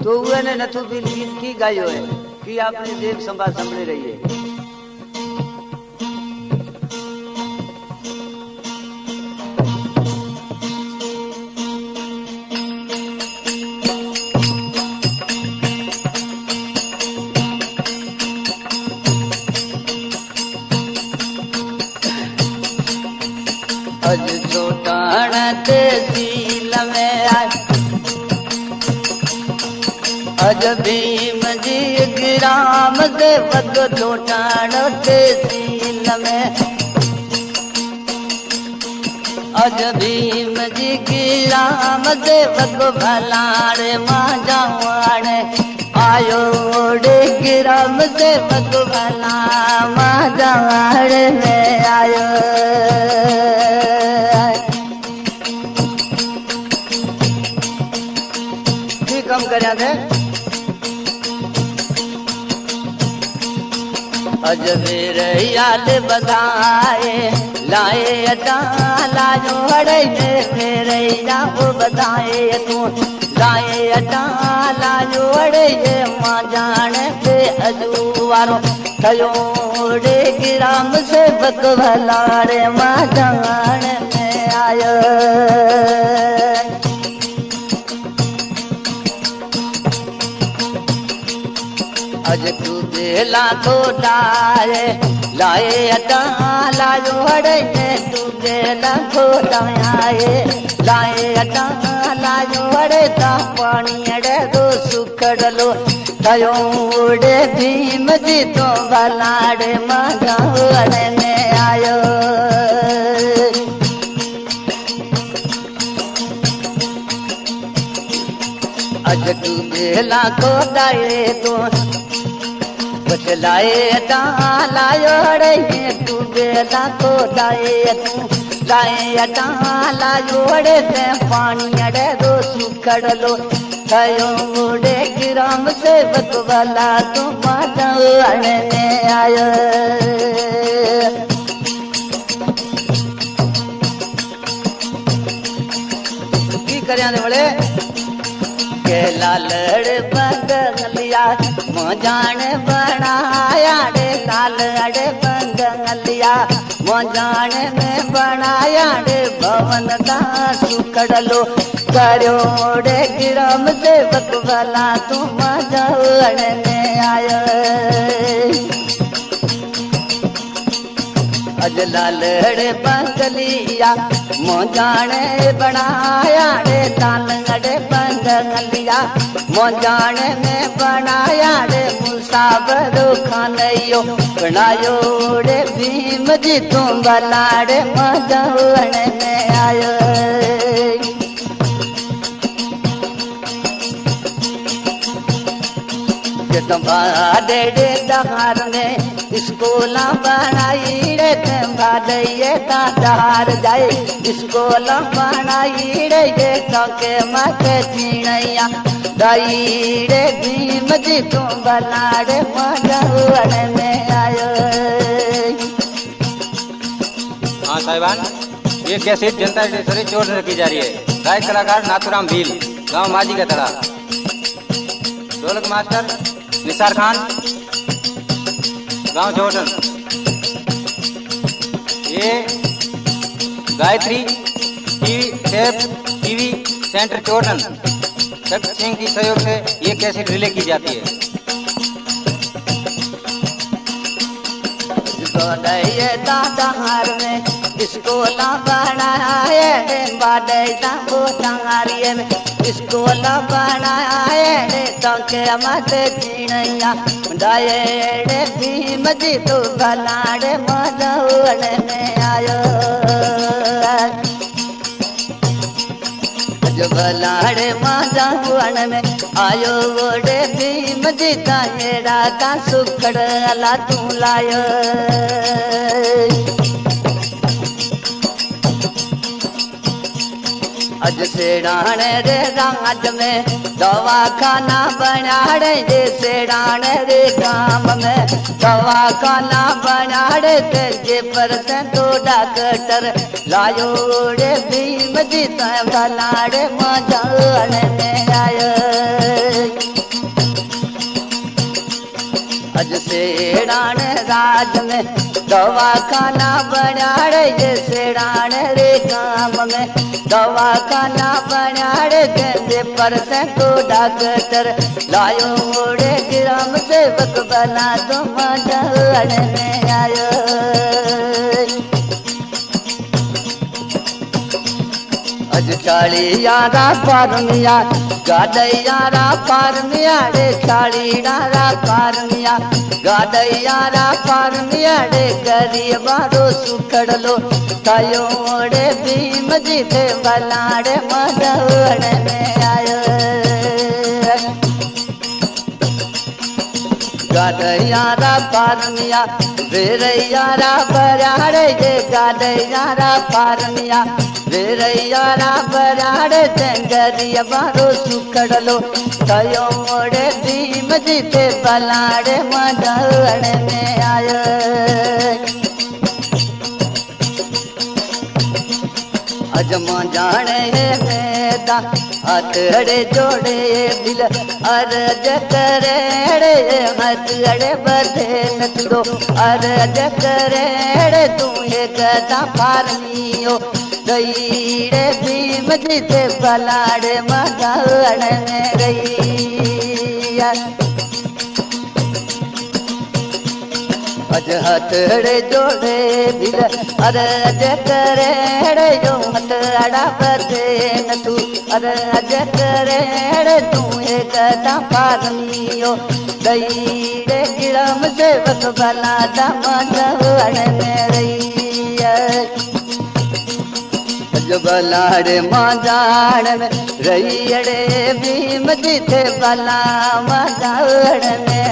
तो हुए ने नथु भी गीत की गायो है कि आपने देव संभा संभले रहिए। अज छोटाण ते सील में आए अज भीम जी ग्राम से वग छोटाण ते सील में अज भीम जी ग्राम से वग भलाड़े मां जावाण आयो रे ग्राम से वग भला मां जावाण में आयो कम कर अजमेर याद बधाए लाए अटा लाजो हड़े मेरे जाओ बधाए तू लाए अटा लाजो हड़े मां जान पे अजूवारो थयो रे ग्राम से बकभलारे मां जान में आयो अज तू बेला तो डाए लाए अटा लाजो हड़े तू बेला तो डाए लाए अटा लाजो हड़े ता पानी अड़े दो सुखड़लो थयो उड़े भीम जी तो भलाड़े मां अड़े ने आयो अज तू बेला तो डाए तो लाए अटा लायो रे तू बेला तो लाए तू लाए अटा लायो रे ते पानी अड़े दो सुखड़लो थयो उड़े ग्राम से बकवाला तो माता अड़े ने आयो की करया ने बड़े के लालड़ बंगलिया मां जान बनाया रे लालड़ बंगलिया मां जान में बनाया रे भवन का सुखड़लो करो रे ग्राम से बकवाला तू मां जान ने आयो अज लालड़ बंगलिया मां जान बनाया रे लालड़ बंगलिया मां जान में बनाया रे मुसाफर खानयो बनायो रे भीम जी तू भलाड़े मां जान में आयो तुम्हारे दहार में स्कूल बनाई रे तुम्हारे दादार जाए स्कूल बनाई रे के मत चीणैया दाई रे भीम जी तू भलाड़े मां में आयो। हाँ साहिबान, ये कैसेट जनता स्टेशनरी चोर की जा रही है। गायक कलाकार नाथुराम भील, गांव माझी का तड़ा। ढोलक मास्टर निसार खान, गांव जोटन। ये गायत्री टीवी सेंटर चोटन शक्ति सिंह की सहयोग से ये कैसेट रिले की जाती है। दादार में स्कूल बनाए बाड़े में स्कूल बनाए तके मत चीणैया डाये रे भीम जी तू भलाड़े मां में आयो जो भलाड़े मां में आयो रे भीम जी तेरा का सुखड़ अला तू लायो अज सेड़ाने रे राज में दवाखाना बनाड़े जे सेड़ाने रे गांव में दवाखाना बनाड़े जे पर तो डॉक्टर लायो रे भीम जी भलाड़े मां जान में आयो सेड़ाण राज में दवाखाना बनाड़े ये सेड़ाण रे काम में दवाखाना बनाड़े गेंदे पर से को डॉक्टर लायो मोड़े ग्राम सेवक बना तो मजाड़ में आयो अज चाली यारा पारमिया गादैयारा पारमिया रे चाली डारा पारमिया गादैयारा पारमिया रे गरीबारो सुखड़लो तायो मोड़े भीम जी थे बलाड़े मदड़ में आयो गादैयारा पारमिया वेरैयारा बराड़े जे गादैयारा पारमिया वेरैयारा बराड़े जंगरिया बारो सुखड़लो तयो मोड़े भीम जी थे बलाड़े मदड़ में आयो अजमा जाने मेदा हथड़े जोड़े दिल अर्ज करेड़े हथड़े बधे नचड़ो अर्ज करेड़े तू ये गदा पारनियो गईड़े भीम जी थे बलाड़े मदड़ में गई अज हथड़े जोड़े दिल अर्ज करेड़े जो हथड़ा बधे न तू अर्ज करेड़े तू एक गदा पारनियो गईड़े गिरम सेवक बला मदड़ में रही बलाड़े मजाड़ में रही अड़े भीम जी थे बला मदड़ में